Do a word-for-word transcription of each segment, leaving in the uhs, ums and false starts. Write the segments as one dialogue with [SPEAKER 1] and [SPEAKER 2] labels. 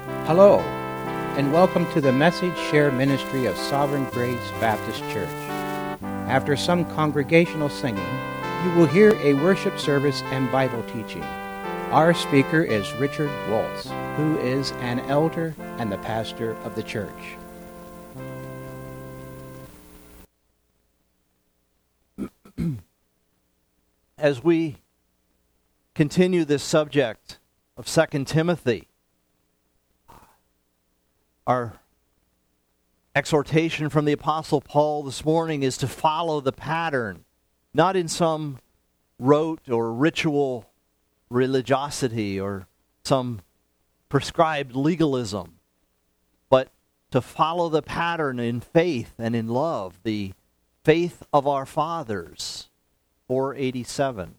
[SPEAKER 1] Hello, and welcome to the Message Share Ministry of Sovereign Grace Baptist Church. After some congregational singing, you will hear a worship service and Bible teaching. Our speaker is Richard Waltz, who is an elder and the pastor of the church.
[SPEAKER 2] As we continue this subject of Second Timothy, our exhortation from the Apostle Paul this morning is to follow the pattern, not in some rote or ritual religiosity or some prescribed legalism, but to follow the pattern in faith and in love, the faith of our fathers. four eighty-seven.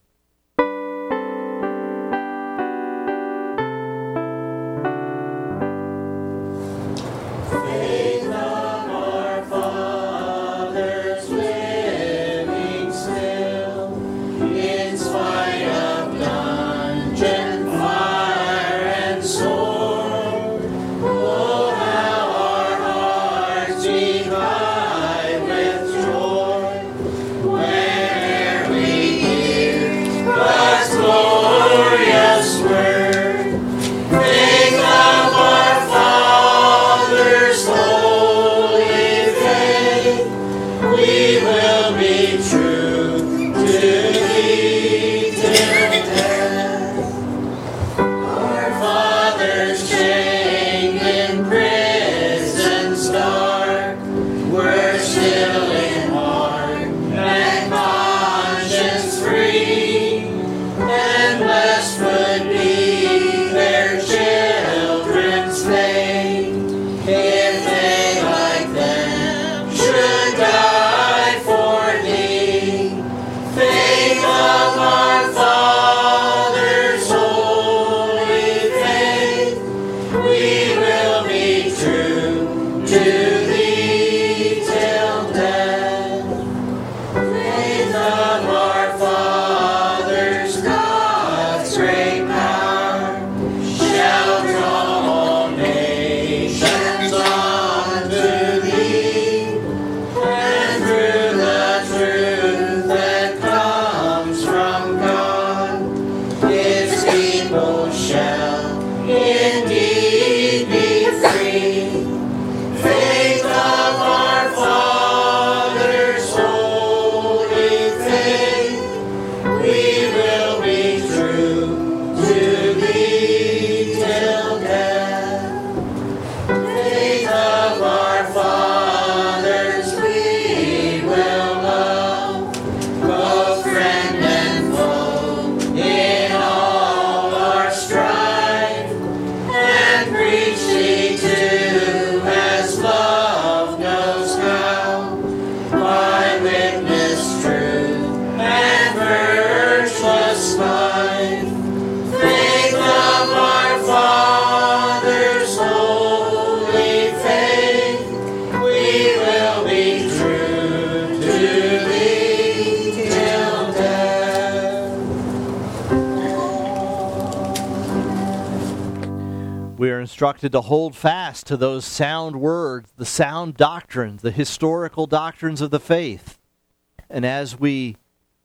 [SPEAKER 2] Instructed to hold fast to those sound words, the sound doctrines, the historical doctrines of the faith. And as we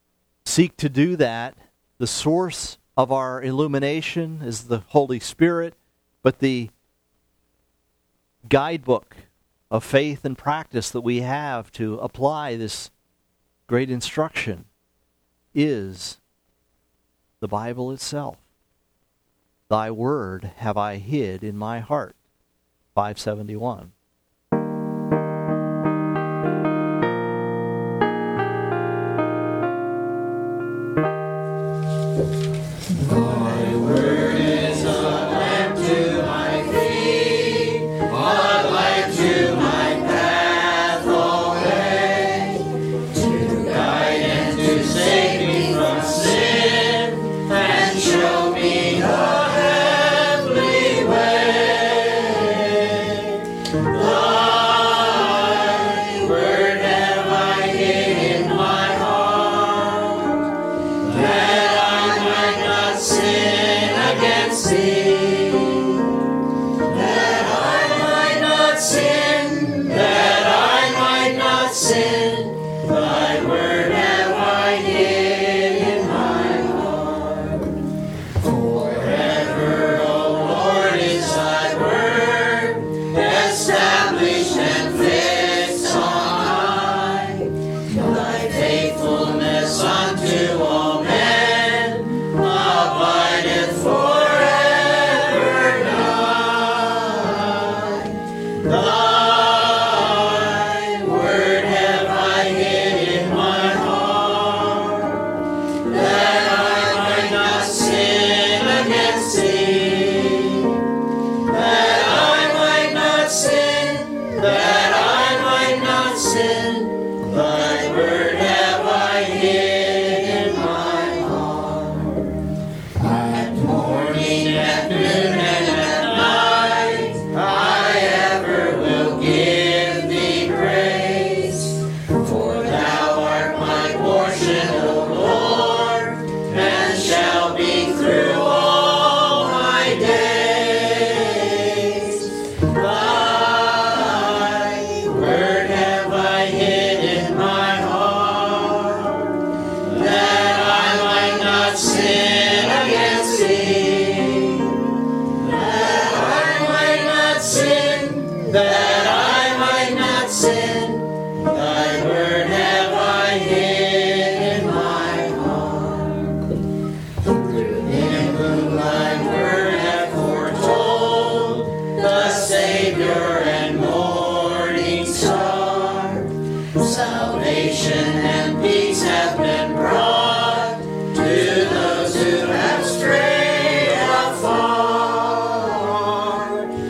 [SPEAKER 2] seek to do that, the source of our illumination is the Holy Spirit, but the guidebook of faith and practice that we have to apply this great instruction is the Bible itself. Thy word have I hid in my heart. five seventy-one.
[SPEAKER 3] Thy word is a lamp to my feet, a light to my path alway, to guide and to save me from sin, and show me the heavenly way.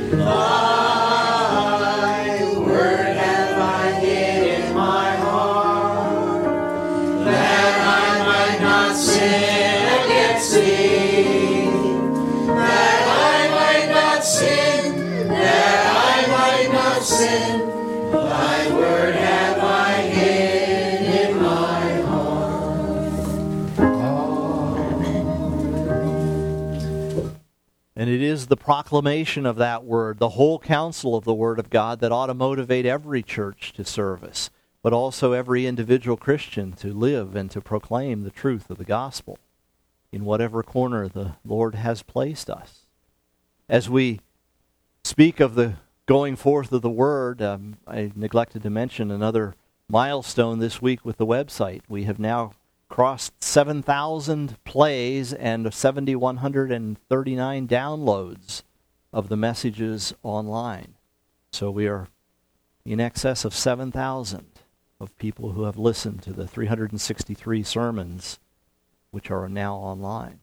[SPEAKER 2] And it is the proclamation of that word, the whole counsel of the Word of God, that ought to motivate every church to service, but also every individual Christian to live and to proclaim the truth of the gospel in whatever corner the Lord has placed us. As we speak of the going forth of the Word, um, I neglected to mention another milestone this week with the website. We have now crossed seven thousand plays and seven thousand one hundred thirty-nine downloads of the messages online. So we are in excess of seven thousand of people who have listened to the three hundred sixty-three sermons which are now online.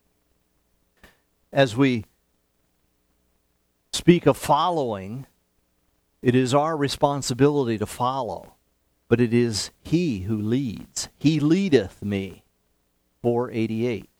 [SPEAKER 2] As we speak of following, it is our responsibility to follow. But it is He who leads. He leadeth me. four eighty-eight.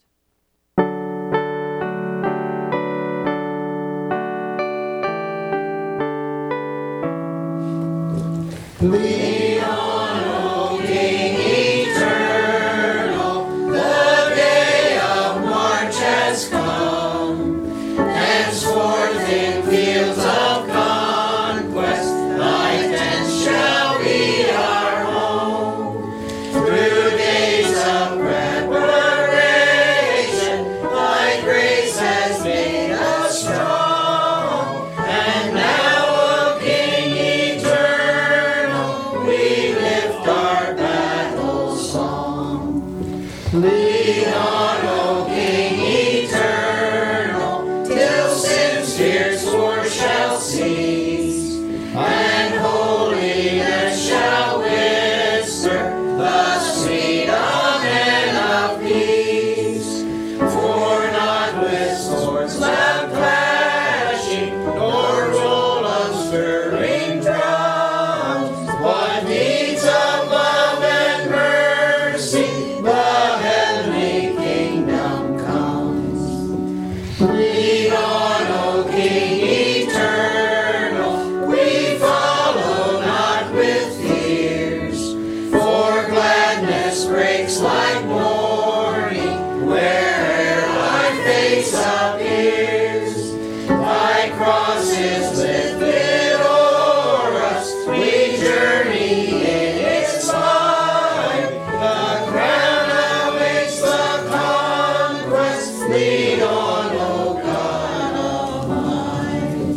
[SPEAKER 3] Lead on, O King eternal, the day of March has come. Henceforth in fields of conquest, thy tent shall be our home. Through days of preparation, thy grace has made us strong. And now, O King eternal, we lift our battle song. Lead on, O King eternal, till sin's fierce war shall cease, and holiness shall whisper the sweet amen of peace. For not with swords loud clashing, nor roll of stirring drums, but needs of love and mercy, the heavenly kingdom comes. Lead on, O King eternal, we follow not with fears, for gladness breaks like morning where'er thy face appears. Thy cross is lifted o'er us, we journey in its light. The crown awaits the conquest. Lead on, O God of mine.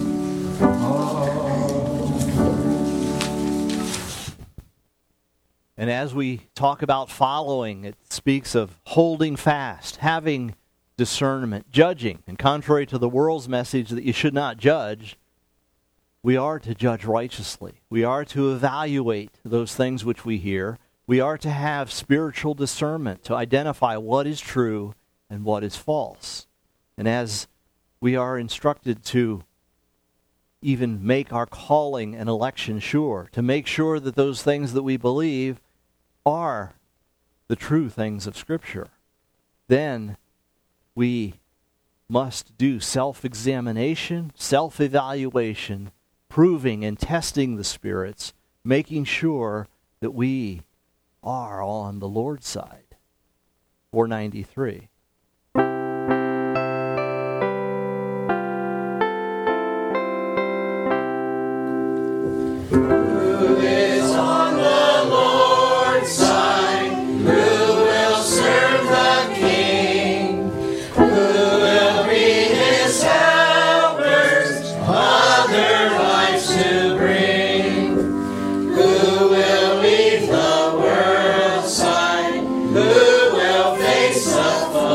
[SPEAKER 2] And as we talk about following, it speaks of holding fast, having discernment, judging. And contrary to the world's message that you should not judge, we are to judge righteously. We are to evaluate those things which we hear. We are to have spiritual discernment to identify what is true and what is false. And as we are instructed to even make our calling and election sure, to make sure that those things that we believe are the true things of Scripture, then we must do self-examination, self-evaluation, proving and testing the spirits, making sure that we are on the Lord's side. four ninety-three.
[SPEAKER 3] Who is on the Lord's side? Who will serve the King? Who will be his helpers, other lives to bring? Who will leave the world's side? Who will face the foe?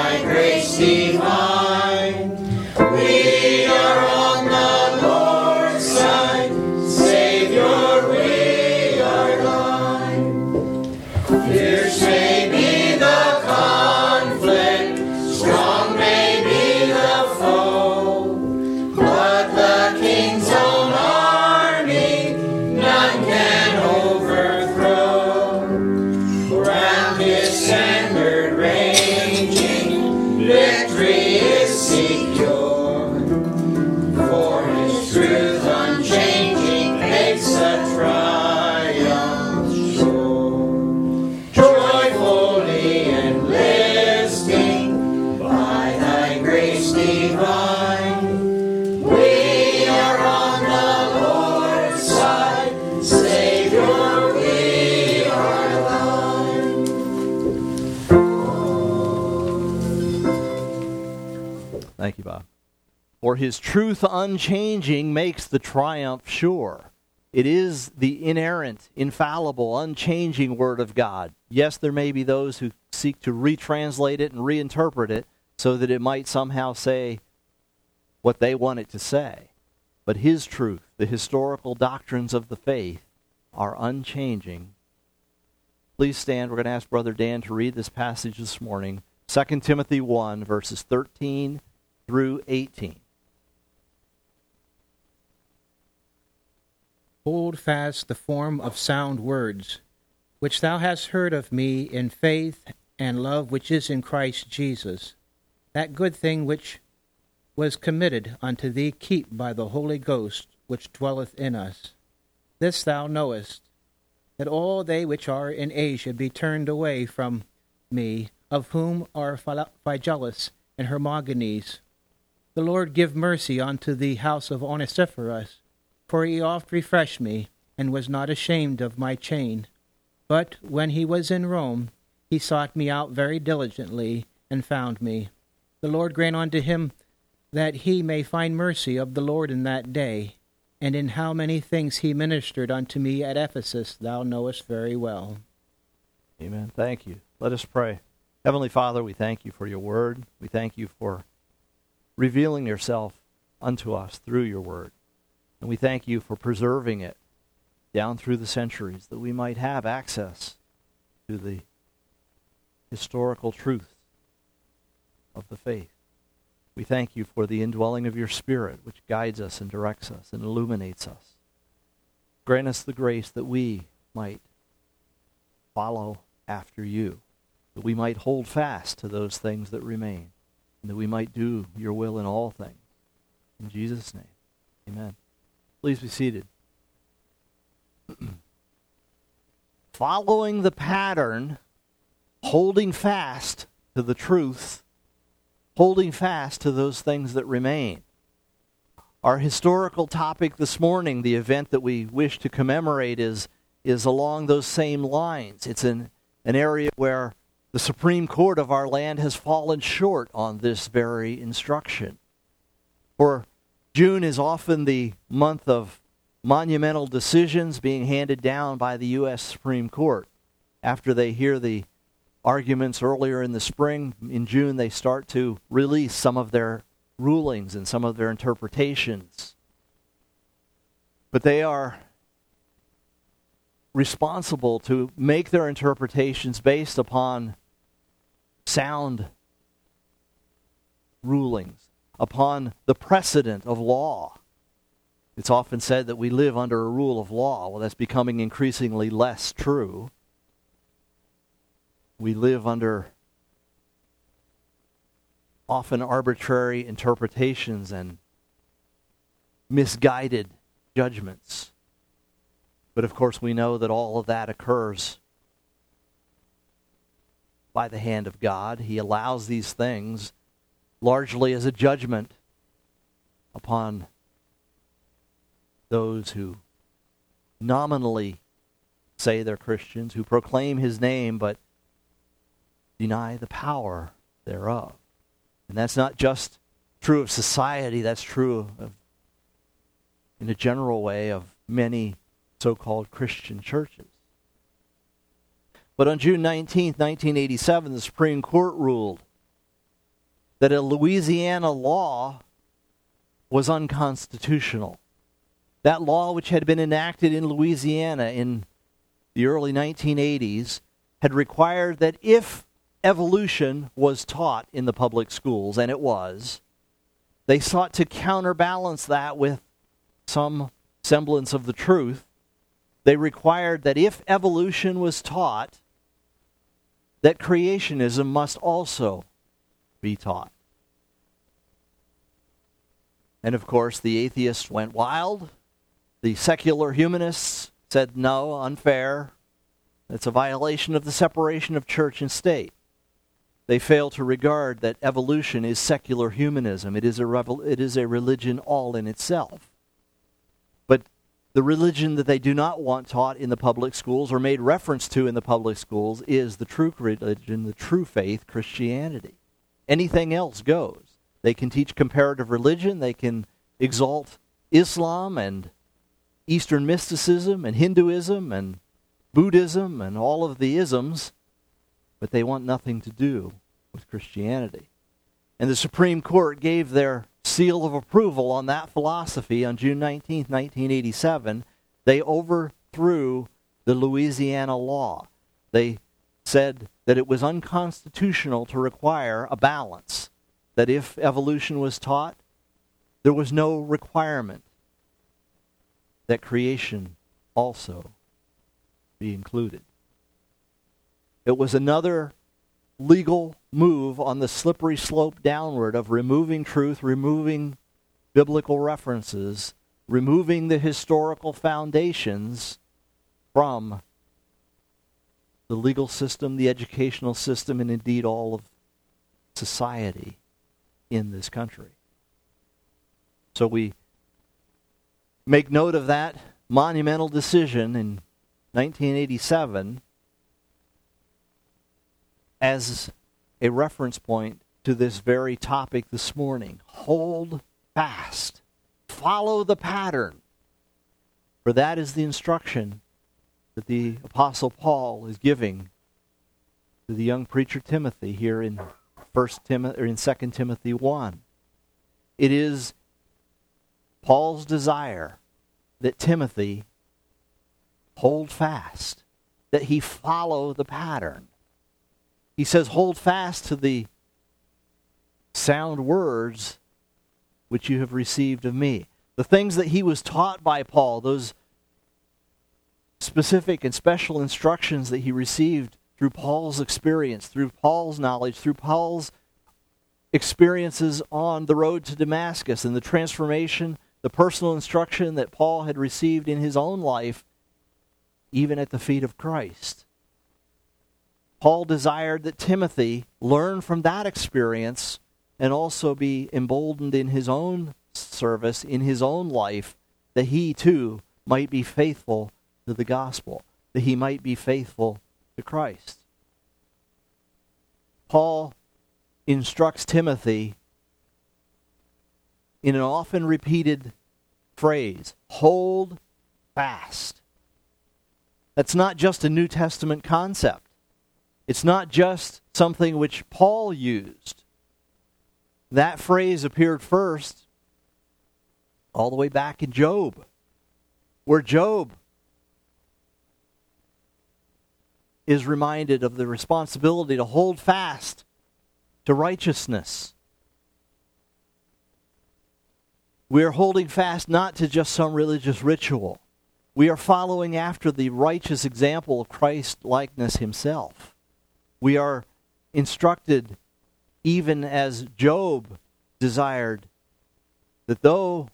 [SPEAKER 3] thy grace divine. We are on the Lord's side, Savior, we are thine. Fierce may be the conflict, strong may be the foe, but the King's own army none can overthrow. Round his standard ranging, victory is secure, for his truth unchanging makes a triumph sure. Joyfully enlisting by thy grace divine, we are on the Lord's side, Savior, we are thine.
[SPEAKER 2] Thank you, Bob. For his truth unchanging makes the triumph sure. It is the inerrant, infallible, unchanging Word of God. Yes, there may be those who seek to retranslate it and reinterpret it so that it might somehow say what they want it to say. But his truth, the historical doctrines of the faith, are unchanging. Please stand. We're going to ask Brother Dan to read this passage this morning. Second Timothy one, verses thirteen through eighteen.
[SPEAKER 1] Hold fast the form of sound words, which thou hast heard of me in faith and love which is in Christ Jesus. That good thing which was committed unto thee keep by the Holy Ghost which dwelleth in us. This thou knowest, that all they which are in Asia be turned away from me, of whom are Phygellus and Hermogenes. The Lord give mercy unto the house of Onesiphorus, for he oft refreshed me, and was not ashamed of my chain. But when he was in Rome, he sought me out very diligently, and found me. The Lord grant unto him that he may find mercy of the Lord in that day. And in how many things he ministered unto me at Ephesus, thou knowest very well.
[SPEAKER 2] Amen. Thank you. Let us pray. Heavenly Father, we thank you for your word. We thank you for revealing yourself unto us through your word. And we thank you for preserving it down through the centuries, that we might have access to the historical truth of the faith. We thank you for the indwelling of your Spirit, which guides us and directs us and illuminates us. Grant us the grace that we might follow after you, that we might hold fast to those things that remain, and that we might do your will in all things. In Jesus' name, amen. Please be seated. Following the pattern, holding fast to the truth, holding fast to those things that remain. Our historical topic this morning, the event that we wish to commemorate, is, is along those same lines. It's in an area where the Supreme Court of our land has fallen short on this very instruction. For June is often the month of monumental decisions being handed down by the U S Supreme Court. After they hear the arguments earlier in the spring, in June they start to release some of their rulings and some of their interpretations. But they are responsible to make their interpretations based upon sound rulings, upon the precedent of law. It's often said that we live under a rule of law. Well, that's becoming increasingly less true. We live under often arbitrary interpretations and misguided judgments. But of course we know that all of that occurs by the hand of God. He allows these things largely as a judgment upon those who nominally say they're Christians, who proclaim his name but deny the power thereof. And that's not just true of society, that's true of, in a general way, of many so-called Christian churches. But on June nineteenth, nineteen eighty-seven, the Supreme Court ruled that a Louisiana law was unconstitutional. That law, which had been enacted in Louisiana in the early nineteen eighties, had required that if evolution was taught in the public schools, and it was, they sought to counterbalance that with some semblance of the truth. They required that if evolution was taught, that creationism must also be taught. And of course, the atheists went wild. The secular humanists said, no, unfair. It's a violation of the separation of church and state. They fail to regard that evolution is secular humanism. It is a revel- it is a religion all in itself. But the religion that they do not want taught in the public schools or made reference to in the public schools is the true religion, the true faith, Christianity. Anything else goes. They can teach comparative religion. They can exalt Islam and Eastern mysticism and Hinduism and Buddhism and all of the isms, but they want nothing to do with Christianity. And the Supreme Court gave their seal of approval on that philosophy on June nineteenth, nineteen eighty-seven. They overthrew the Louisiana law. They said that it was unconstitutional to require a balance, that if evolution was taught, there was no requirement that creation also be included. It was another legal move on the slippery slope downward of removing truth, removing biblical references, removing the historical foundations from the legal system, the educational system, and indeed all of society in this country. So we make note of that monumental decision in nineteen eighty-seven as a reference point to this very topic this morning. Hold fast. Follow the pattern. For that is the instruction that the Apostle Paul is giving to the young preacher Timothy here in First Timothy or in Second Timothy one. It is Paul's desire that Timothy hold fast, that he follow the pattern. He says, hold fast to the sound words which you have received of me. The things that he was taught by Paul, those specific and special instructions that he received through Paul's experience, through Paul's knowledge, through Paul's experiences on the road to Damascus, and the transformation, the personal instruction that Paul had received in his own life, even at the feet of Christ. Paul desired that Timothy learn from that experience and also be emboldened in his own service, in his own life, that he too might be faithful to the gospel, that he might be faithful to Christ. Paul instructs Timothy in an often repeated phrase, hold fast. That's not just a New Testament concept. It's not just something which Paul used. That phrase appeared first all the way back in Job, where Job is reminded of the responsibility to hold fast to righteousness. We are holding fast not to just some religious ritual. We are following after the righteous example of Christ-likeness himself. We are instructed, even as Job desired, that though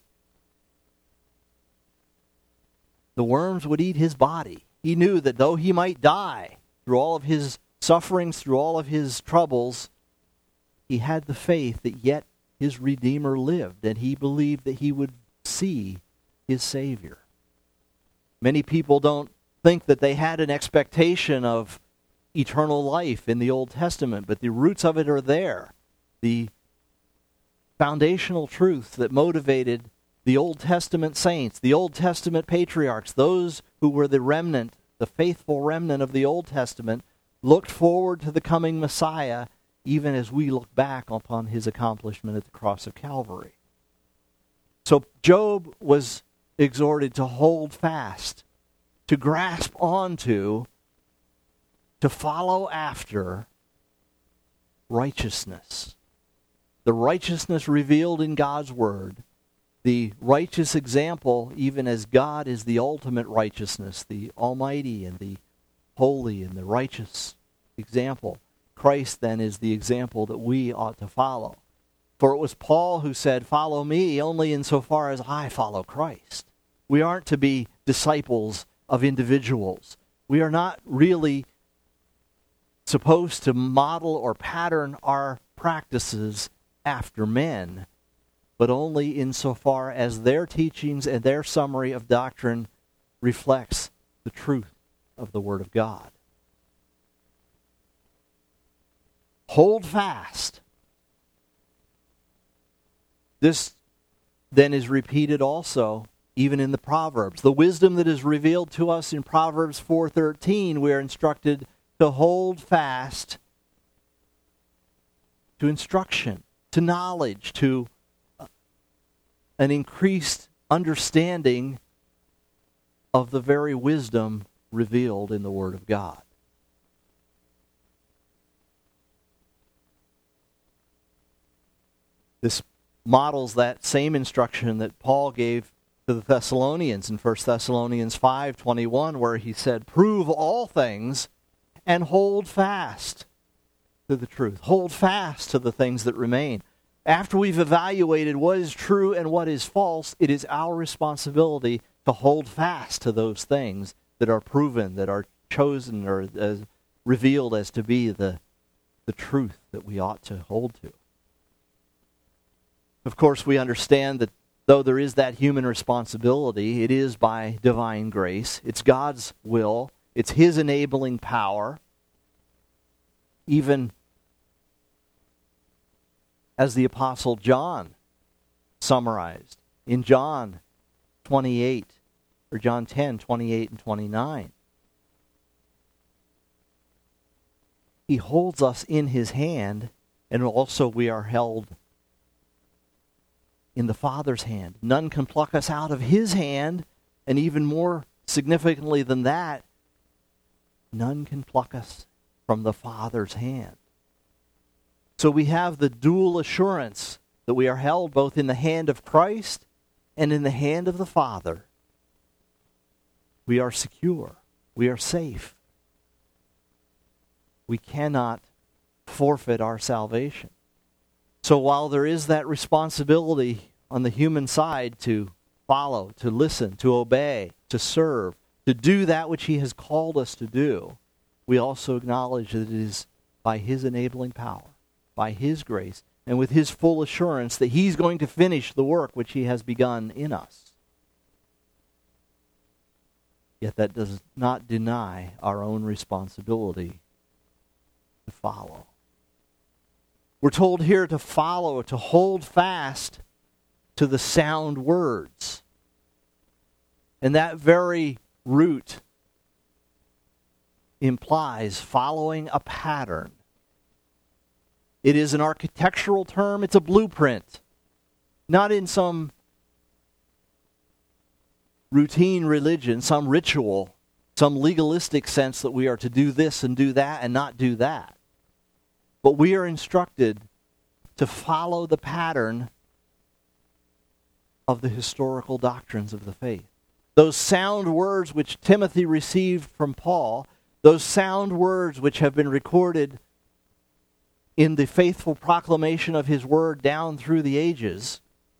[SPEAKER 2] the worms would eat his body, he knew that though he might die through all of his sufferings, through all of his troubles, he had the faith that yet his Redeemer lived, and he believed that he would see his Savior. Many people don't think that they had an expectation of eternal life in the Old Testament, but the roots of it are there. The foundational truths that motivated the Old Testament saints, the Old Testament patriarchs, those who were the remnant, the faithful remnant of the Old Testament, looked forward to the coming Messiah even as we look back upon his accomplishment at the cross of Calvary. So Job was exhorted to hold fast, to grasp onto, to follow after righteousness. The righteousness revealed in God's word, the righteous example, even as God is the ultimate righteousness, the almighty and the holy and the righteous example. Christ then is the example that we ought to follow. For it was Paul who said, "Follow me only insofar as I follow Christ." We aren't to be disciples of individuals. We are not really supposed to model or pattern our practices after men, but only insofar as their teachings and their summary of doctrine reflects the truth of the Word of God. Hold fast. This then is repeated also even in the Proverbs. The wisdom that is revealed to us in Proverbs four thirteen, we are instructed to hold fast to instruction, to knowledge, to an increased understanding of the very wisdom revealed in the Word of God. This models that same instruction that Paul gave to the Thessalonians in First Thessalonians five twenty-one, where he said, "Prove all things and hold fast to the truth." Hold fast to the things that remain. After we've evaluated what is true and what is false, it is our responsibility to hold fast to those things that are proven, that are chosen or uh, revealed as to be the, the truth that we ought to hold to. Of course, we understand that though there is that human responsibility, it is by divine grace. It's God's will. It's His enabling power. Even as the Apostle John summarized in John twenty-eight, or John ten, twenty-eight and twenty-nine. He holds us in His hand, and also we are held in the Father's hand. None can pluck us out of His hand, and even more significantly than that, none can pluck us from the Father's hand. So we have the dual assurance that we are held both in the hand of Christ and in the hand of the Father. We are secure. We are safe. We cannot forfeit our salvation. So while there is that responsibility on the human side to follow, to listen, to obey, to serve, to do that which He has called us to do, we also acknowledge that it is by His enabling power, by His grace, and with His full assurance that He's going to finish the work which He has begun in us. Yet that does not deny our own responsibility to follow. We're told here to follow, to hold fast to the sound words. And that very root implies following a pattern. It is an architectural term, it's a blueprint. Not in some routine religion, some ritual, some legalistic sense that we are to do this and do that and not do that. But we are instructed to follow the pattern of the historical doctrines of the faith. Those sound words which Timothy received from Paul, those sound words which have been recorded in the faithful proclamation of his word down through the ages,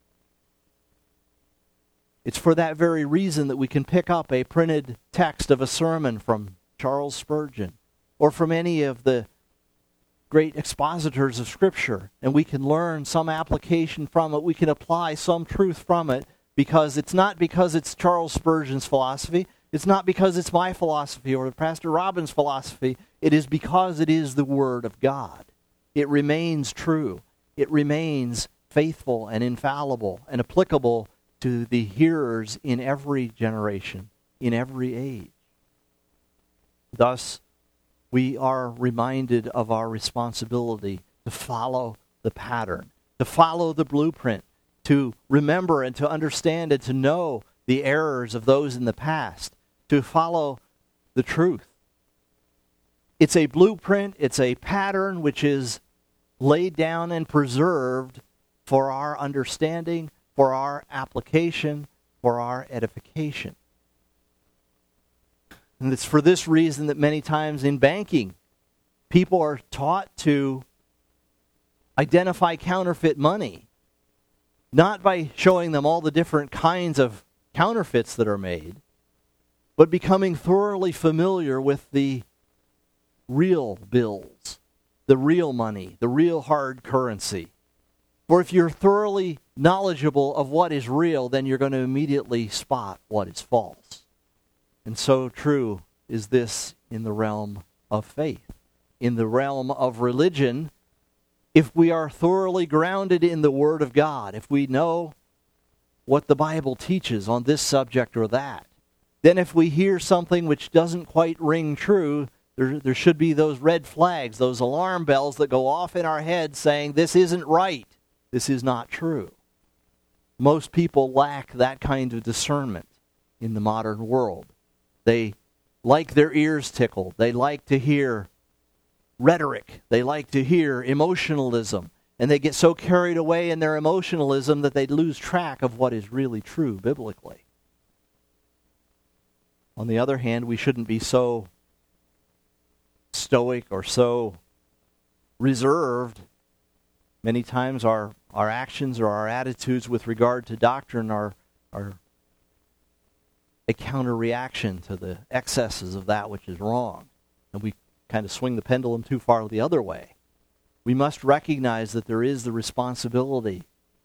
[SPEAKER 2] it's for that very reason that we can pick up a printed text of a sermon from Charles Spurgeon or from any of the great expositors of Scripture, and we can learn some application from it. We can apply some truth from it, because it's not because it's Charles Spurgeon's philosophy. It's not because it's my philosophy or Pastor Robin's philosophy. It is because it is the Word of God. It remains true. It remains faithful and infallible and applicable to the hearers in every generation, in every age. Thus, we are reminded of our responsibility to follow the pattern, to follow the blueprint, to remember and to understand and to know the errors of those in the past, to follow the truth. It's a blueprint, it's a pattern which is laid down and preserved for our understanding, for our application, for our edification. And it's for this reason that many times in banking, people are taught to identify counterfeit money, not by showing them all the different kinds of counterfeits that are made, but becoming thoroughly familiar with the real bills, the real money, the real hard currency. For if you're thoroughly knowledgeable of what is real, then you're going to immediately spot what is false. And so true is this in the realm of faith. In the realm of religion, if we are thoroughly grounded in the Word of God, if we know what the Bible teaches on this subject or that, then if we hear something which doesn't quite ring true, there, there should be those red flags, those alarm bells that go off in our head saying, this isn't right, this is not true. Most people lack that kind of discernment in the modern world. They like their ears tickled. They like to hear rhetoric. They like to hear emotionalism. And they get so carried away in their emotionalism that they lose track of what is really true biblically. On the other hand, we shouldn't be so stoic or so reserved. Many times our, our actions or our attitudes with regard to doctrine are, are a counter-reaction to the excesses of that which is wrong. And we kind of swing the pendulum too far the other way. We must recognize that there is the responsibility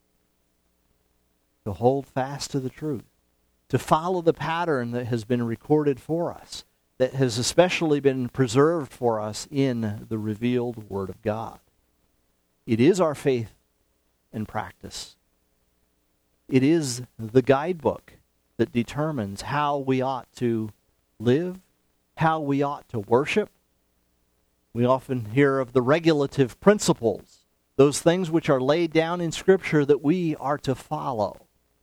[SPEAKER 2] to hold fast to the truth, to follow the pattern that has been recorded for us, that has especially been preserved for us in the revealed Word of God. It is our faith and practice. It is the guidebook that determines how we ought to live, how we ought to worship. We often hear of the regulative principles, those things which are laid down in Scripture that we are to follow.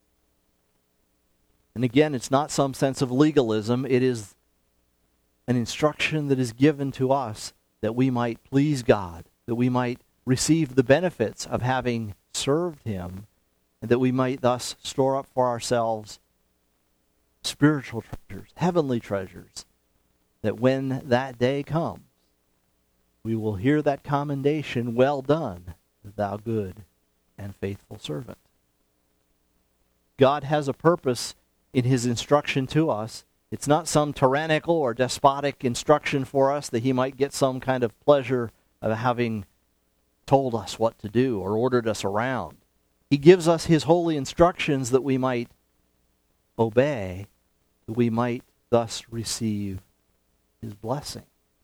[SPEAKER 2] And again, it's not some sense of legalism. It is an instruction that is given to us that we might please God, that we might receive the benefits of having served Him, and that we might thus store up for ourselves spiritual treasures, heavenly treasures, that when that day comes, we will hear that commendation, well done, thou good and faithful servant. God has a purpose in His instruction to us. It's not some tyrannical or despotic instruction for us that He might get some kind of pleasure of having told us what to do or ordered us around. He gives us His holy instructions that we might obey, that we might thus receive His blessing.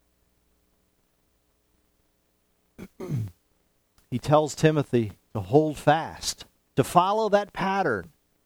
[SPEAKER 2] He tells Timothy to hold fast, to follow that pattern.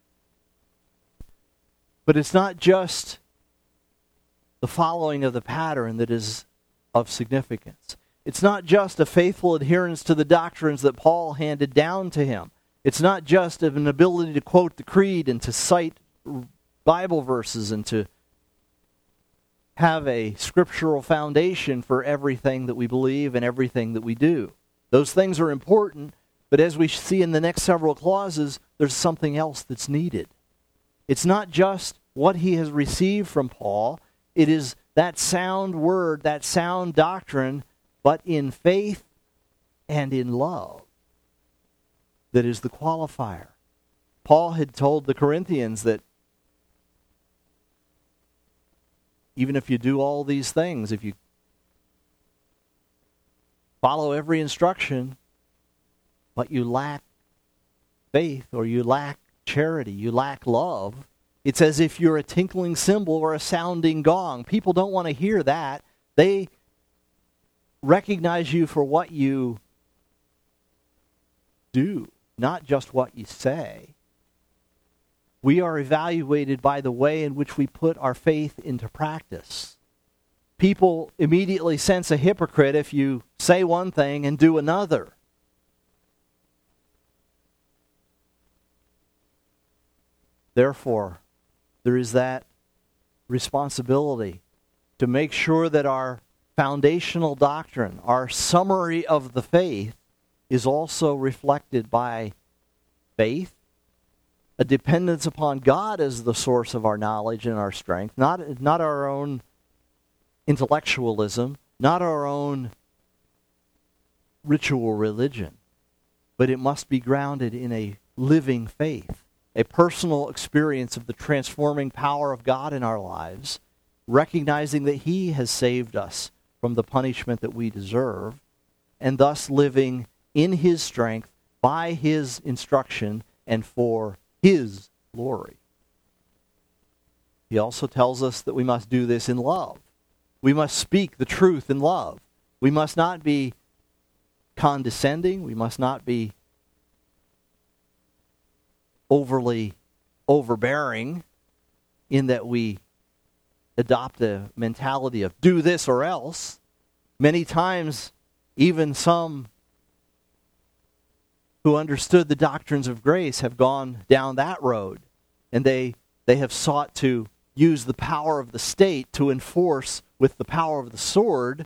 [SPEAKER 2] But it's not just the following of the pattern that is of significance. It's not just a faithful adherence to the doctrines that Paul handed down to him. It's not just of an ability to quote the creed and to cite Bible verses and to have a scriptural foundation for everything that we believe and everything that we do. Those things are important, but as we see in the next several clauses, there's something else that's needed. It's not just what he has received from Paul. It is that sound word, that sound doctrine, but in faith and in love, that is the qualifier. Paul had told the Corinthians that even if you do all these things, if you follow every instruction, but you lack faith or you lack charity, you lack love, it's as if you're a tinkling cymbal or a sounding gong. People don't want to hear that. They recognize you for what you do, not just what you say. We are evaluated by the way in which we put our faith into practice. People immediately sense a hypocrite if you say one thing and do another. Therefore, there is that responsibility to make sure that our foundational doctrine, our summary of the faith, is also reflected by faith, a dependence upon God as the source of our knowledge and our strength, not, not our own intellectualism, not our own ritual religion, but it must be grounded in a living faith, a personal experience of the transforming power of God in our lives, recognizing that He has saved us from the punishment that we deserve, and thus living in His strength, by His instruction, and for His glory. He also tells us that we must do this in love. We must speak the truth in love. We must not be condescending. We must not be overly overbearing in that we adopt a mentality of do this or else. Many times, even some who understood the doctrines of grace have gone down that road, and they they have sought to use the power of the state to enforce with the power of the sword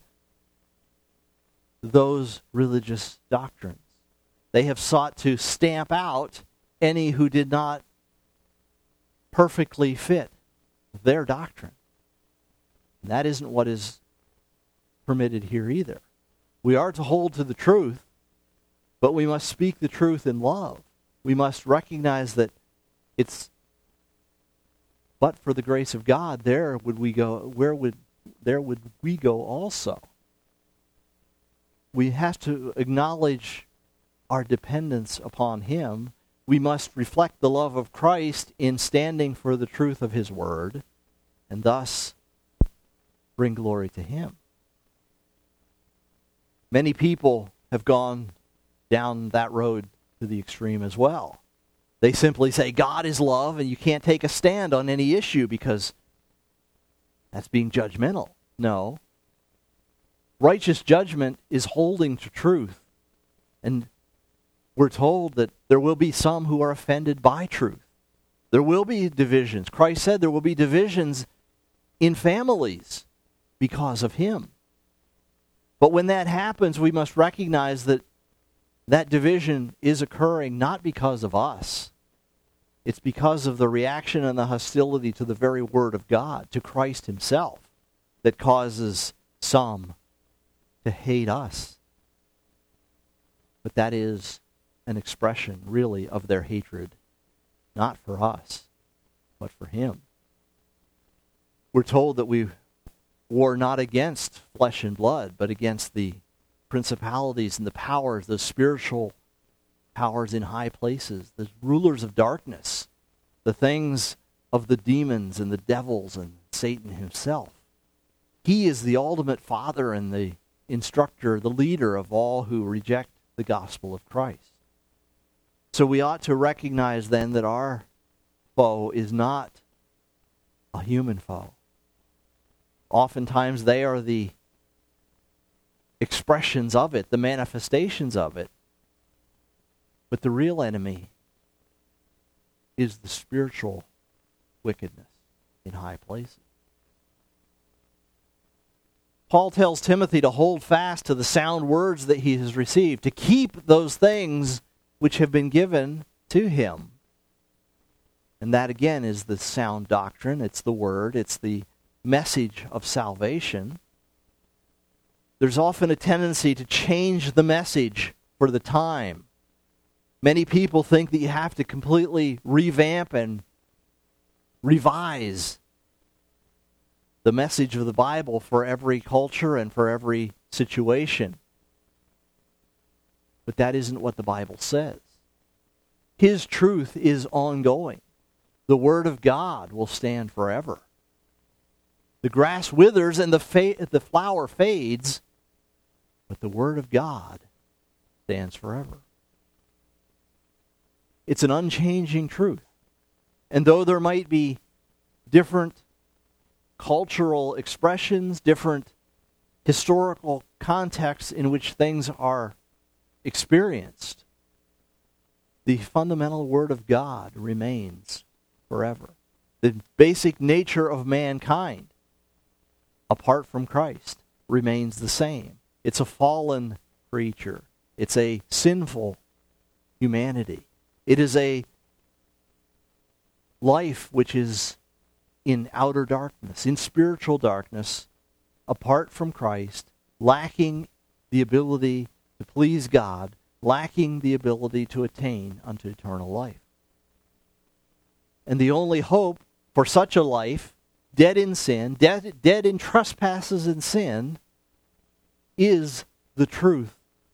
[SPEAKER 2] those religious doctrines. They have sought to stamp out any who did not perfectly fit their doctrine. And that isn't what is permitted here either. We are to hold to the truth, but we must speak the truth in love. We must recognize that it's but for the grace of God, there would we go, where would there would we go also? We have to acknowledge our dependence upon Him. We must reflect the love of Christ in standing for the truth of His Word, and thus bring glory to Him. Many people have gone down that road to the extreme as well. They simply say God is love and you can't take a stand on any issue because that's being judgmental. No. Righteous judgment is holding to truth. And we're told that there will be some who are offended by truth. There will be divisions. Christ said there will be divisions in families because of Him. But when that happens, we must recognize that that division is occurring not because of us. It's because of the reaction and the hostility to the very Word of God, to Christ Himself, that causes some to hate us. But that is an expression, really, of their hatred, not for us, but for Him. We're told that we war not against flesh and blood, but against the principalities and the powers, the spiritual powers in high places, the rulers of darkness, the things of the demons and the devils and Satan himself. He is the ultimate father and the instructor, the leader of all who reject the gospel of Christ. So we ought to recognize then that our foe is not a human foe. Oftentimes they are the expressions of it, the manifestations of it. But the real enemy is the spiritual wickedness in high places. Paul tells Timothy to hold fast to the sound words that he has received, to keep those things which have been given to him. And that again is the sound doctrine. It's the word. It's the message of salvation. There's often a tendency to change the message for the time. Many people think that you have to completely revamp and revise the message of the Bible for every culture and for every situation. But that isn't what the Bible says. His truth is ongoing. The Word of God will stand forever. The grass withers and the fa- the flower fades, but the Word of God stands forever. It's an unchanging truth. And though there might be different cultural expressions, different historical contexts in which things are experienced, the fundamental Word of God remains forever. The basic nature of mankind, apart from Christ, remains the same. It's a fallen creature. It's a sinful humanity. It is a life which is in outer darkness, in spiritual darkness, apart from Christ, lacking the ability to please God, lacking the ability to attain unto eternal life. And the only hope for such a life, dead in sin, dead, dead in trespasses and sin, is the truth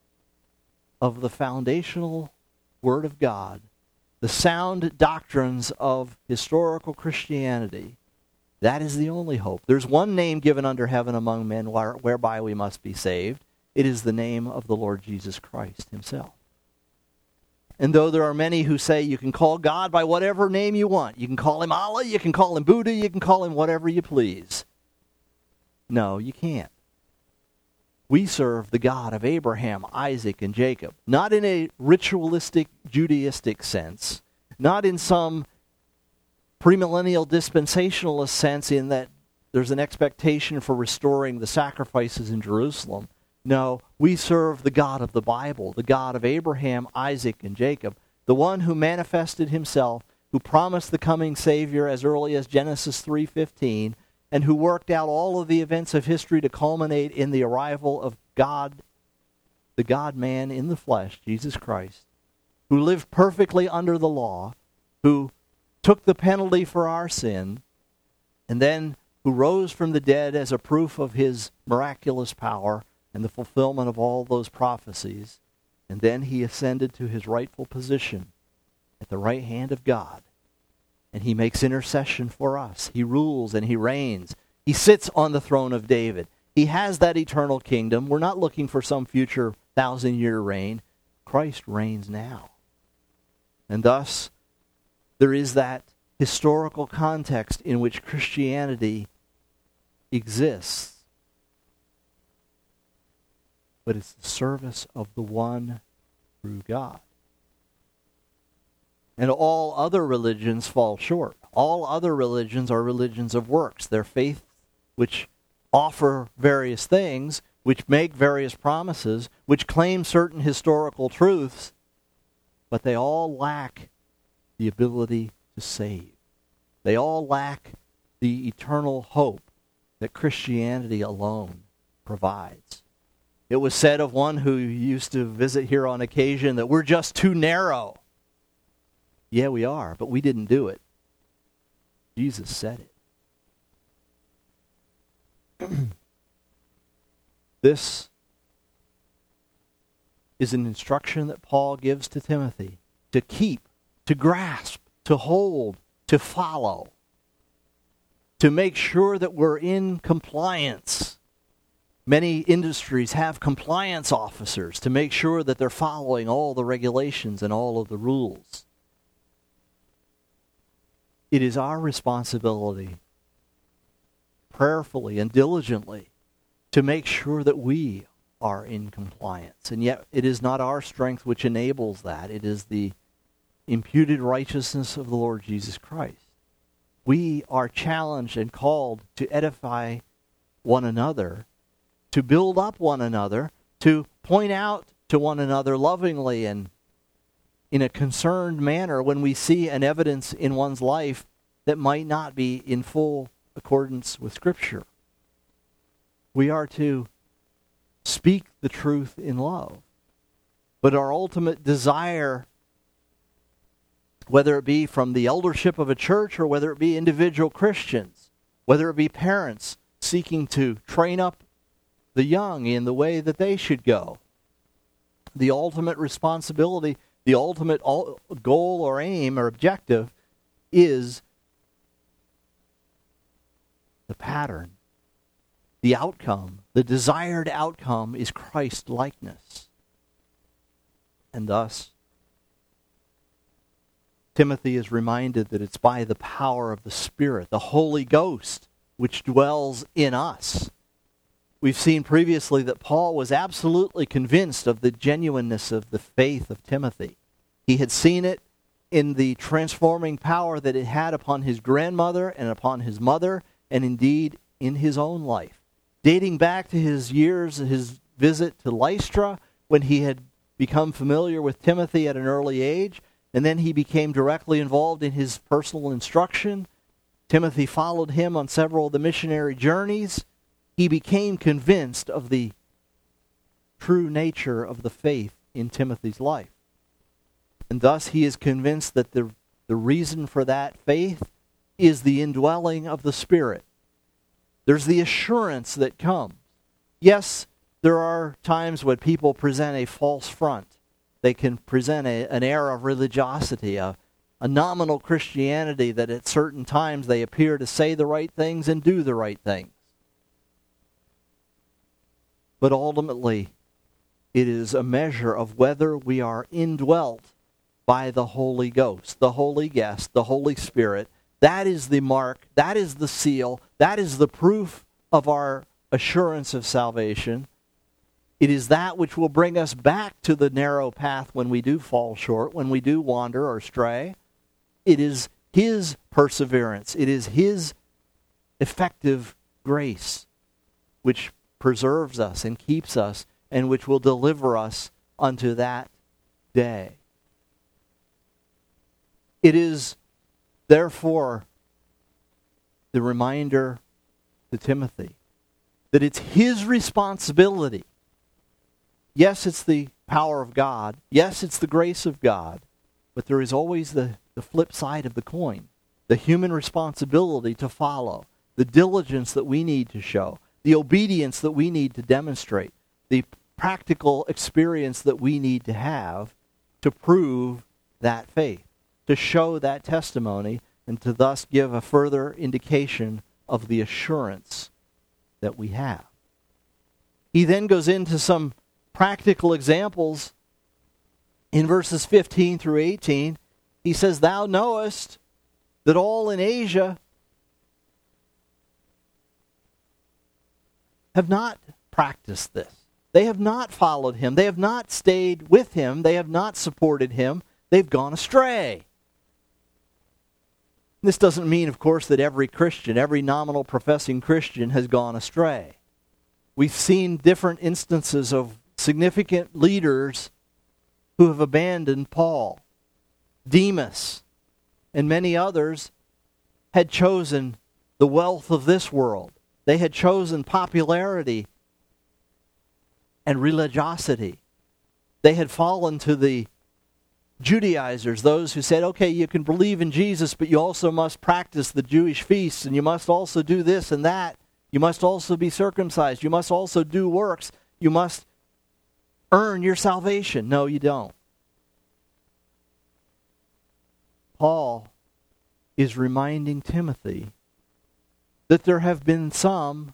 [SPEAKER 2] of the foundational Word of God, the sound doctrines of historical Christianity. That is the only hope. There's one name given under heaven among men whereby we must be saved. It is the name of the Lord Jesus Christ himself. And though there are many who say you can call God by whatever name you want, you can call him Allah, you can call him Buddha, you can call him whatever you please. No, you can't. We serve the God of Abraham, Isaac, and Jacob, not in a ritualistic, Judaistic sense, not in some premillennial dispensationalist sense in that there's an expectation for restoring the sacrifices in Jerusalem. No, we serve the God of the Bible, the God of Abraham, Isaac, and Jacob, the one who manifested himself, who promised the coming Savior as early as Genesis three fifteen, and who worked out all of the events of history to culminate in the arrival of God, the God-man in the flesh, Jesus Christ, who lived perfectly under the law, who took the penalty for our sin, and then who rose from the dead as a proof of his miraculous power and the fulfillment of all those prophecies. And then he ascended to his rightful position at the right hand of God. And he makes intercession for us. He rules and he reigns. He sits on the throne of David. He has that eternal kingdom. We're not looking for some future thousand-year reign. Christ reigns now. And thus, there is that historical context in which Christianity exists. But it's the service of the one true God. And all other religions fall short. All other religions are religions of works. They're faiths which offer various things, which make various promises, which claim certain historical truths, but they all lack the ability to save. They all lack the eternal hope that Christianity alone provides. It was said of one who used to visit here on occasion that we're just too narrow. Yeah, we are, but we didn't do it. Jesus said it. This is an instruction that Paul gives to Timothy to keep, to grasp, to hold, to follow, to make sure that we're in compliance. Many industries have compliance officers to make sure that they're following all the regulations and all of the rules. It is our responsibility, prayerfully and diligently, to make sure that we are in compliance. And yet it is not our strength which enables that. It is the imputed righteousness of the Lord Jesus Christ. We are challenged and called to edify one another, to build up one another, to point out to one another lovingly and in a concerned manner when we see an evidence in one's life that might not be in full accordance with Scripture. We are to speak the truth in love. But our ultimate desire, whether it be from the eldership of a church or whether it be individual Christians, whether it be parents seeking to train up the young in the way that they should go, the ultimate responsibility, the ultimate goal or aim or objective is the pattern. The outcome, the desired outcome is Christ-likeness. And thus, Timothy is reminded that it's by the power of the Spirit, the Holy Ghost, which dwells in us. We've seen previously that Paul was absolutely convinced of the genuineness of the faith of Timothy. He had seen it in the transforming power that it had upon his grandmother and upon his mother, and indeed in his own life. Dating back to his years, his visit to Lystra, when he had become familiar with Timothy at an early age, and then he became directly involved in his personal instruction. Timothy followed him on several of the missionary journeys. He became convinced of the true nature of the faith in Timothy's life. And thus he is convinced that the, the reason for that faith is the indwelling of the Spirit. There's the assurance that comes. Yes, there are times when people present a false front. They can present a, an air of religiosity, a, a nominal Christianity that at certain times they appear to say the right things and do the right things. But ultimately, it is a measure of whether we are indwelt by the Holy Ghost, the Holy Guest, the Holy Spirit. That is the mark, that is the seal, that is the proof of our assurance of salvation. It is that which will bring us back to the narrow path when we do fall short, when we do wander or stray. It is His perseverance. It is His effective grace which preserves us and keeps us and which will deliver us unto that day. It is, therefore, the reminder to Timothy that it's his responsibility. Yes, it's the power of God. Yes, it's the grace of God. But there is always the, the flip side of the coin. The human responsibility to follow. The diligence that we need to show. The obedience that we need to demonstrate. The practical experience that we need to have to prove that faith. To show that testimony and to thus give a further indication of the assurance that we have. He then goes into some practical examples in verses fifteen through eighteen. He says, "Thou knowest that all in Asia have not practiced this. They have not followed him. They have not stayed with him. They have not supported him. They've gone astray." This doesn't mean, of course, that every Christian, every nominal professing Christian has gone astray. We've seen different instances of significant leaders who have abandoned Paul. Demas and many others had chosen the wealth of this world. They had chosen popularity and religiosity. They had fallen to the Judaizers, those who said, okay, you can believe in Jesus, but you also must practice the Jewish feasts, and you must also do this and that. You must also be circumcised. You must also do works. You must earn your salvation. No, you don't. Paul is reminding Timothy that there have been some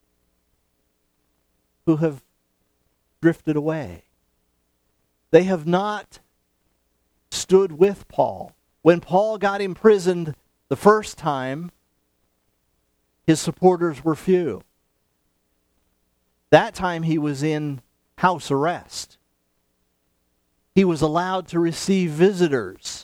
[SPEAKER 2] who have drifted away. They have not stood with Paul. When Paul got imprisoned the first time, his supporters were few. That time he was in house arrest. He was allowed to receive visitors.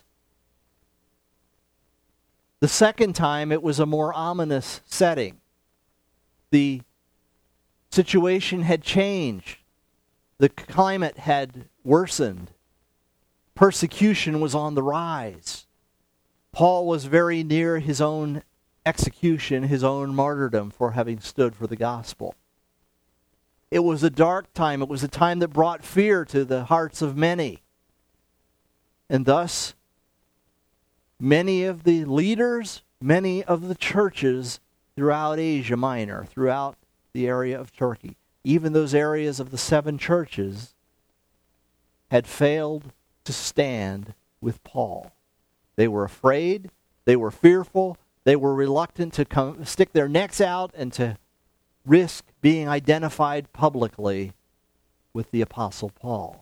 [SPEAKER 2] The second time it was a more ominous setting. The situation had changed. The climate had worsened. Persecution was on the rise. Paul was very near his own execution, his own martyrdom for having stood for the gospel. It was a dark time. It was a time that brought fear to the hearts of many. And thus, many of the leaders, many of the churches throughout Asia Minor, throughout the area of Turkey, even those areas of the seven churches, had failed to stand with Paul. They were afraid, they were fearful, they were reluctant to come, stick their necks out and to risk being identified publicly with the Apostle Paul.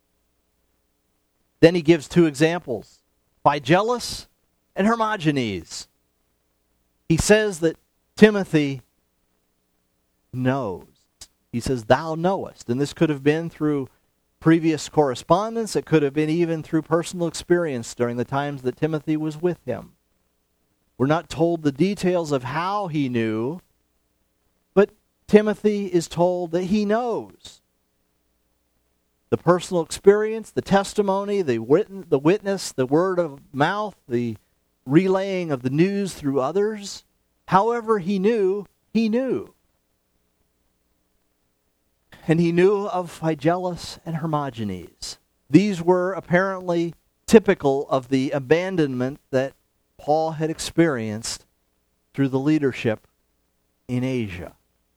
[SPEAKER 2] Then he gives two examples, Phygellus and Hermogenes. He says that Timothy knows. He says, thou knowest. And this could have been through previous correspondence. It could have been even through personal experience during the times that Timothy was with him. We're not told the details of how he knew, but Timothy is told that he knows. The personal experience, the testimony, the wit- the witness, the word of mouth, the relaying of the news through others. However he knew, he knew. And he knew of Phygelus and Hermogenes. These were apparently typical of the abandonment that Paul had experienced through the leadership in Asia.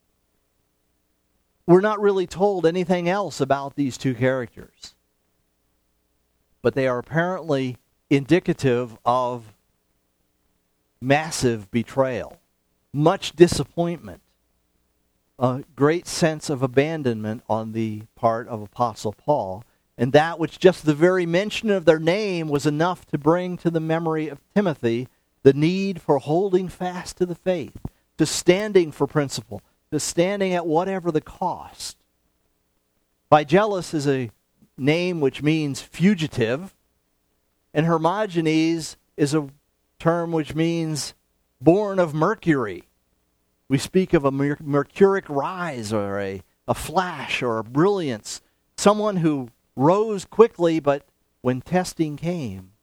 [SPEAKER 2] We're not really told anything else about these two characters, but they are apparently indicative of massive betrayal, much disappointment, a great sense of abandonment on the part of Apostle Paul, and that which just the very mention of their name was enough to bring to the memory of Timothy the need for holding fast to the faith, to standing for principle, to standing at whatever the cost. Phygelus is a name which means fugitive, and Hermogenes is a term which means born of Mercury. We speak of a mer- mercuric rise or a, a flash or a brilliance, someone who rose quickly, but when testing came,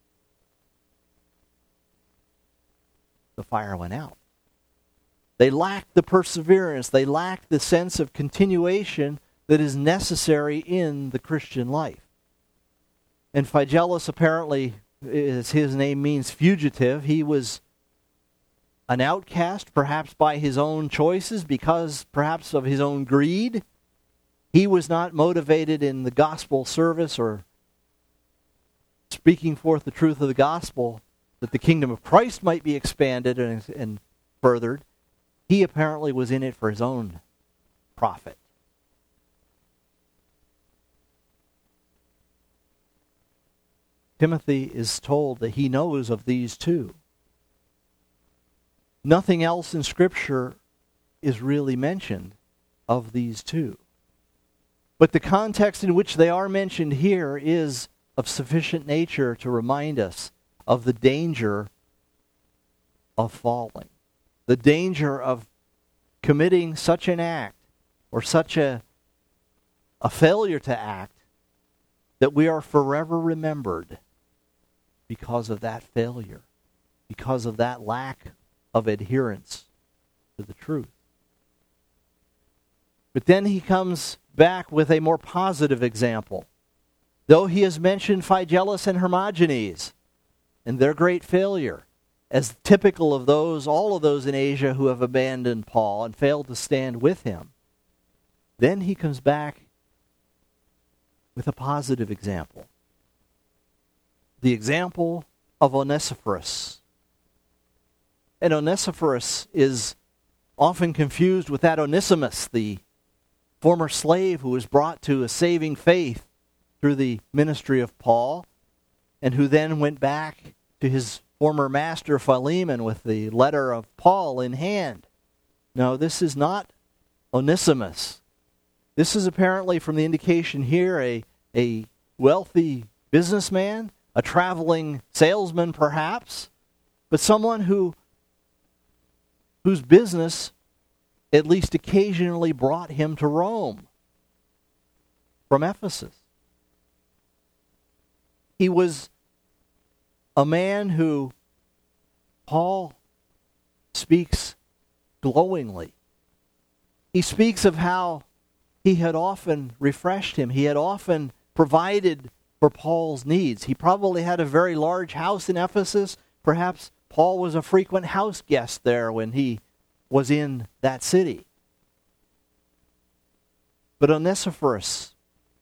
[SPEAKER 2] the fire went out. They lacked the perseverance. They lacked the sense of continuation that is necessary in the Christian life. And Phygelus apparently, as his name means fugitive, he was an outcast, perhaps by his own choices, because perhaps of his own greed. He was not motivated in the gospel service or speaking forth the truth of the gospel that the kingdom of Christ might be expanded and, and furthered. He apparently was in it for his own profit. Timothy is told that he knows of these two. Nothing else in Scripture is really mentioned of these two. But the context in which they are mentioned here is of sufficient nature to remind us of the danger of falling. The danger of committing such an act or such a, a failure to act that we are forever remembered because of that failure, because of that lack of adherence to the truth. But then he comes back with a more positive example. Though he has mentioned Phygelus and Hermogenes and their great failure, as typical of those, all of those in Asia who have abandoned Paul and failed to stand with him. Then he comes back with a positive example. The example of Onesiphorus. And Onesiphorus is often confused with that Onesimus, the former slave who was brought to a saving faith through the ministry of Paul, and who then went back to his former master Philemon with the letter of Paul in hand. No, this is not Onesimus. This is apparently, from the indication here, a, a wealthy businessman, a traveling salesman perhaps, but someone who whose business at least occasionally brought him to Rome from Ephesus. He was a man who Paul speaks glowingly. He speaks of how he had often refreshed him. He had often provided for Paul's needs. He probably had a very large house in Ephesus. Perhaps Paul was a frequent house guest there when he was in that city. But Onesiphorus,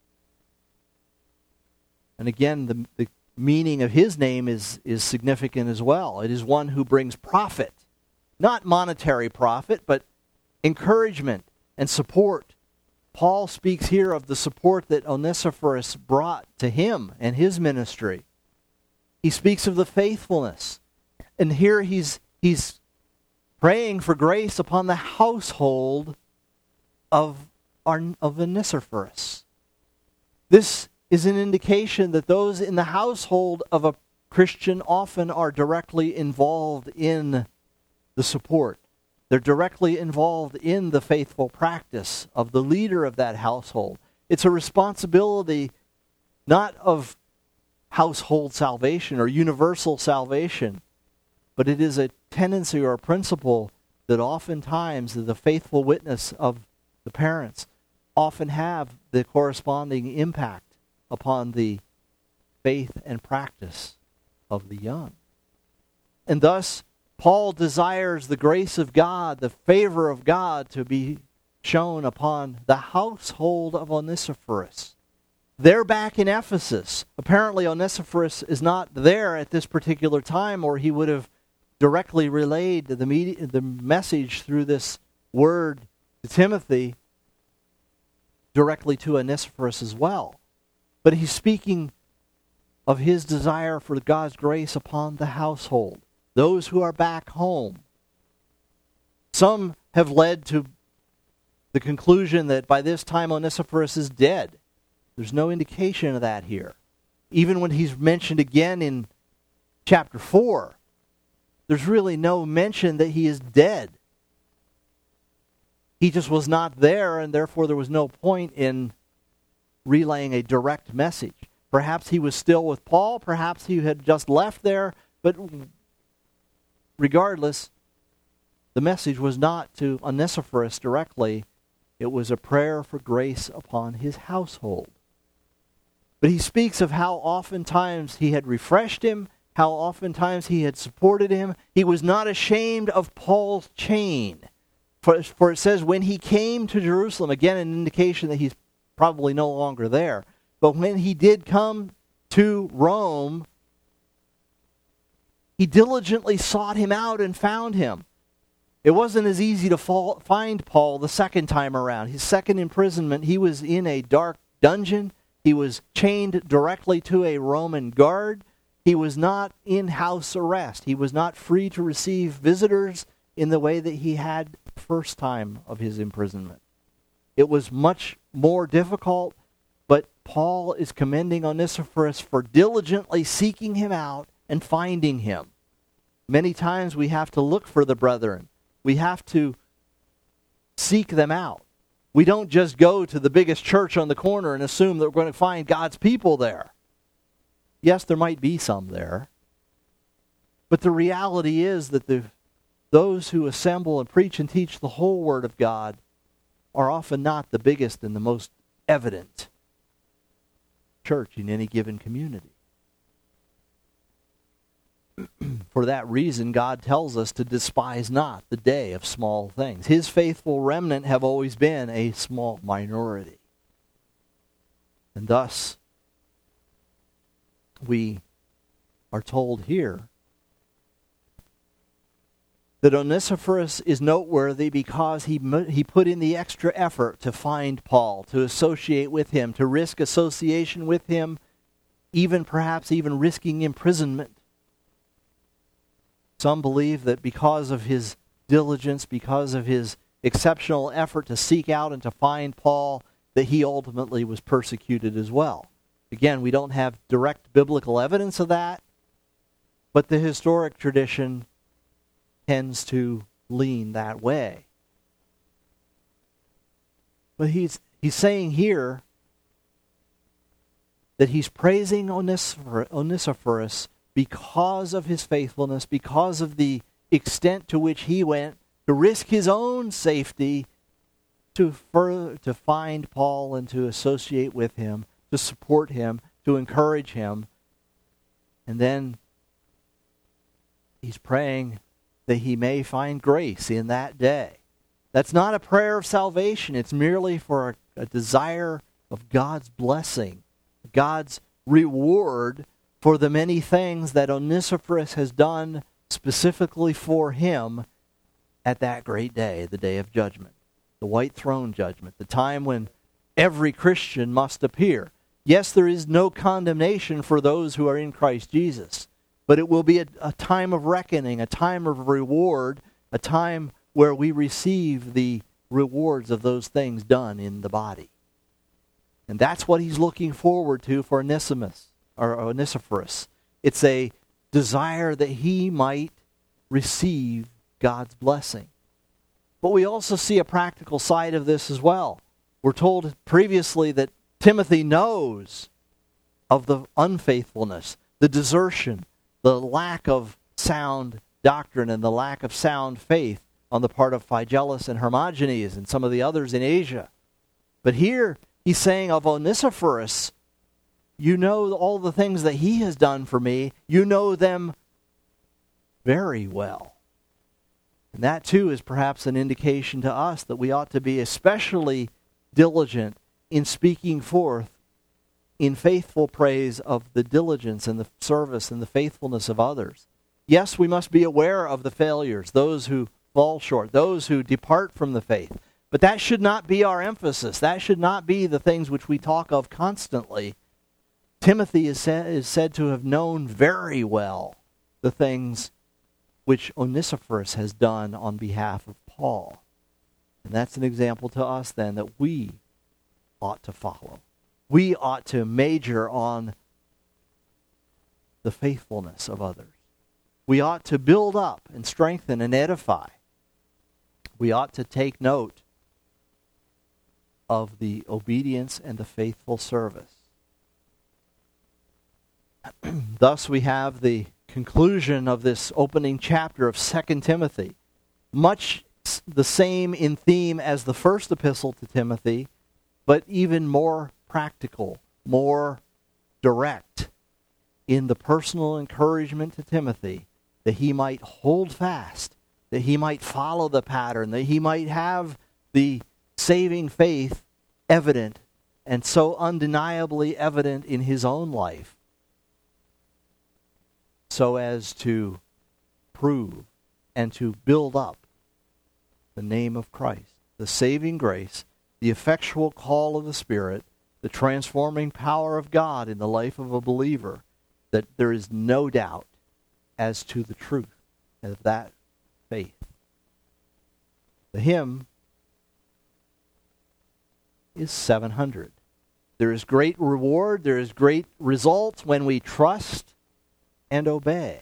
[SPEAKER 2] and again, the, the meaning of his name is, is significant as well. It is one who brings profit. Not monetary profit, but encouragement and support. Paul speaks here of the support that Onesiphorus brought to him and his ministry. He speaks of the faithfulness. And here he's he's praying for grace upon the household of, of Onesiphorus. This is an indication that those in the household of a Christian often are directly involved in the support. They're directly involved in the faithful practice of the leader of that household. It's a responsibility not of household salvation or universal salvation, but it is a tendency or a principle that oftentimes the faithful witness of the parents often have the corresponding impact upon the faith and practice of the young. And thus, Paul desires the grace of God, the favor of God to be shown upon the household of Onesiphorus. They're back in Ephesus. Apparently Onesiphorus is not there at this particular time, or he would have directly relayed the, med- the message through this word to Timothy directly to Onesiphorus as well. But he's speaking of his desire for God's grace upon the household, those who are back home. Some have led to the conclusion that by this time Onesiphorus is dead. There's no indication of that here. Even when he's mentioned again in chapter four, there's really no mention that he is dead. He just was not there, and therefore there was no point in relaying a direct message. Perhaps he was still with Paul, perhaps he had just left there, but regardless, the message was not to Onesiphorus directly. It was a prayer for grace upon his household. But he speaks of how oftentimes he had refreshed him, how oftentimes he had supported him. He was not ashamed of Paul's chain. For, for it says, when he came to Jerusalem, again an indication that he's probably no longer there, but when he did come to Rome, he diligently sought him out and found him. It wasn't as easy to fall, find Paul the second time around. His second imprisonment, he was in a dark dungeon. He was chained directly to a Roman guard. He was not in house arrest. He was not free to receive visitors in the way that he had the first time of his imprisonment. It was much more difficult, but Paul is commending Onesiphorus for diligently seeking him out and finding him. Many times we have to look for the brethren. We have to seek them out. We don't just go to the biggest church on the corner and assume that we're going to find God's people there. Yes, there might be some there. But the reality is that the, those who assemble and preach and teach the whole Word of God are often not the biggest and the most evident church in any given community. For that reason, God tells us to despise not the day of small things. His faithful remnant have always been a small minority. And thus, we are told here that Onesiphorus is noteworthy because he he put in the extra effort to find Paul, to associate with him, to risk association with him, even perhaps even risking imprisonment. Some believe that because of his diligence, because of his exceptional effort to seek out and to find Paul, that he ultimately was persecuted as well. Again, we don't have direct biblical evidence of that, but the historic tradition tends to lean that way. But he's he's saying here that he's praising Onesiphorus, Onesiphorus because of his faithfulness, because of the extent to which he went to risk his own safety to further, to find Paul and to associate with him, to support him, to encourage him. And then he's praying that he may find grace in that day. That's not a prayer of salvation. It's merely for a, a desire of God's blessing, God's reward for the many things that Onesiphorus has done specifically for him at that great day, the day of judgment, the white throne judgment, the time when every Christian must appear. Yes, there is no condemnation for those who are in Christ Jesus, but it will be a, a time of reckoning, a time of reward, a time where we receive the rewards of those things done in the body. And that's what he's looking forward to for Onesimus, or Onesiphorus. It's a desire that he might receive God's blessing. But we also see a practical side of this as well. We're told previously that Timothy knows of the unfaithfulness, the desertion, the lack of sound doctrine, and the lack of sound faith on the part of Phygellus and Hermogenes and some of the others in Asia. But here he's saying of Onesiphorus, you know all the things that he has done for me. You know them very well. And that too is perhaps an indication to us that we ought to be especially diligent in speaking forth in faithful praise of the diligence and the service and the faithfulness of others. Yes, we must be aware of the failures, those who fall short, those who depart from the faith. But that should not be our emphasis. That should not be the things which we talk of constantly. Timothy is said, is said to have known very well the things which Onesiphorus has done on behalf of Paul. And that's an example to us then that we ought to follow. We ought to major on the faithfulness of others. We ought to build up and strengthen and edify. We ought to take note of the obedience and the faithful service. Thus we have the conclusion of this opening chapter of Second Timothy. Much the same in theme as the first epistle to Timothy, but even more practical, more direct in the personal encouragement to Timothy that he might hold fast, that he might follow the pattern, that he might have the saving faith evident and so undeniably evident in his own life, so as to prove and to build up the name of Christ, the saving grace, the effectual call of the Spirit, the transforming power of God in the life of a believer, that there is no doubt as to the truth of that faith. The hymn is seven hundred. There is great reward, there is great results when we trust and obey.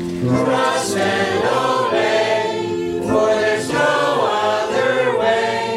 [SPEAKER 3] Trust and obey, for there's no other way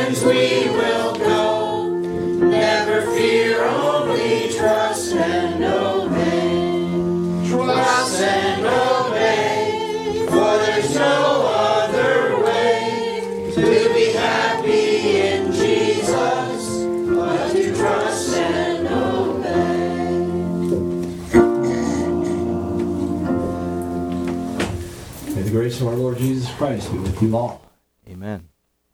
[SPEAKER 3] hands we will go. Never fear, only trust and obey. Trust and obey, for there's no other way to be happy in Jesus, but to trust and obey.
[SPEAKER 4] May the grace of our Lord Jesus Christ be with you all.
[SPEAKER 2] Amen.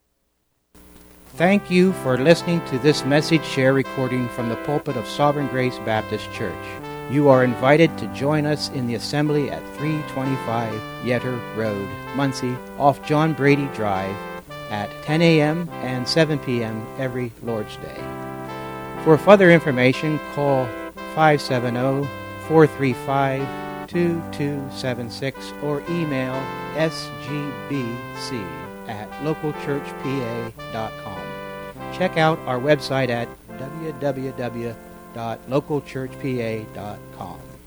[SPEAKER 1] Thank you for listening to this message share recording from the pulpit of Sovereign Grace Baptist Church. You are invited to join us in the assembly at three twenty-five Yetter Road, Muncie, off John Brady Drive at ten a.m. and seven p.m. every Lord's Day. For further information, call five seven zero, four three five, two two seven six or email s g b c at local church p a dot com. Check out our website at w w w dot local church p a dot com.